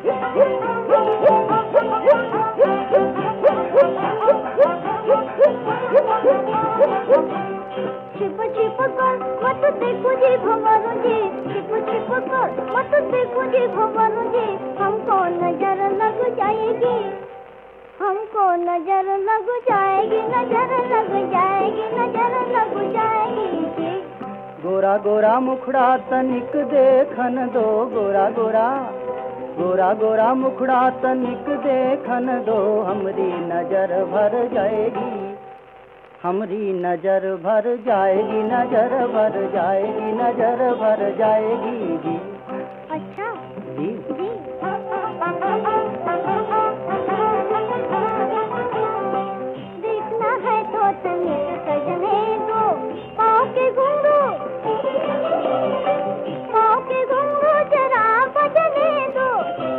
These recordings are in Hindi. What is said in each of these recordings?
छिप छिप कर मत देखो जी भंवरों जी, छिप छिप कर मत देखो जी भंवरों जी, हमको नजर लग जाएगी, हमको नजर लग जाएगी, नजर लग जाएगी, नजर लग जाएगी। गोरा गोरा मुखड़ा तनिक देखन दो, गोरा गोरा गोरा गोरा मुखड़ा तनिक देखन दो, हमरी नजर भर जाएगी, हमरी नजर भर जाएगी, नजर भर जाएगी, नजर भर जाएगी जी। अच्छा जी जी। देखना है तो तनिक सजने दो, पाँव के घुंघरू, पाँव के घुंघरू जरा बजने दो।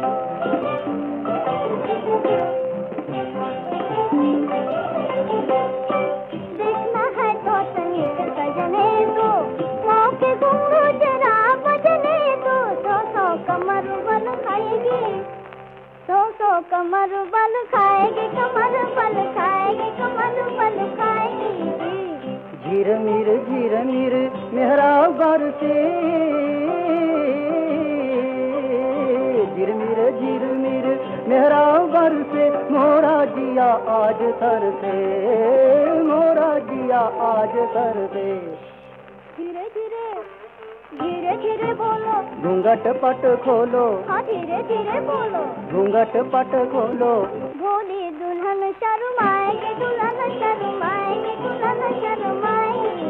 देखना है तो तनिक सजने दो, पाँव के घुंघरू जरा बजने दो। सौ कमर बल खाएगी, सौ कमर बल खाएगी, कमर बल खाएगी, कमर बल खाएगी। झिर मिर मेहराब गर से, झिर मिर मेहराब गर से, मोरा जिया आज सर से, मोरा जिया आज सर से। धीरे धीरे धीरे धीरे बोलो, घूंघट पट खोलो, हाँ धीरे धीरे बोलो, घूंघट पट खोलो। भोली दुल्हन शर्माएगी, दुल्हन शर्माएगी, दुल्हन शर्माएगी।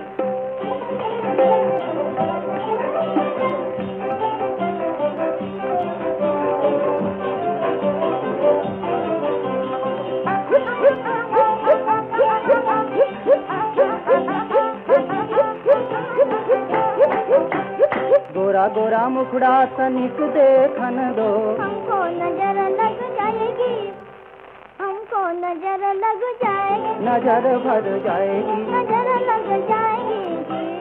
गोरा गोरा मुखड़ा तनिक देखन दो, हमको नजर लग जाएगी, हमको नजर लग जाएगी, नजर भर जाएगी, नजर लग जाएगी।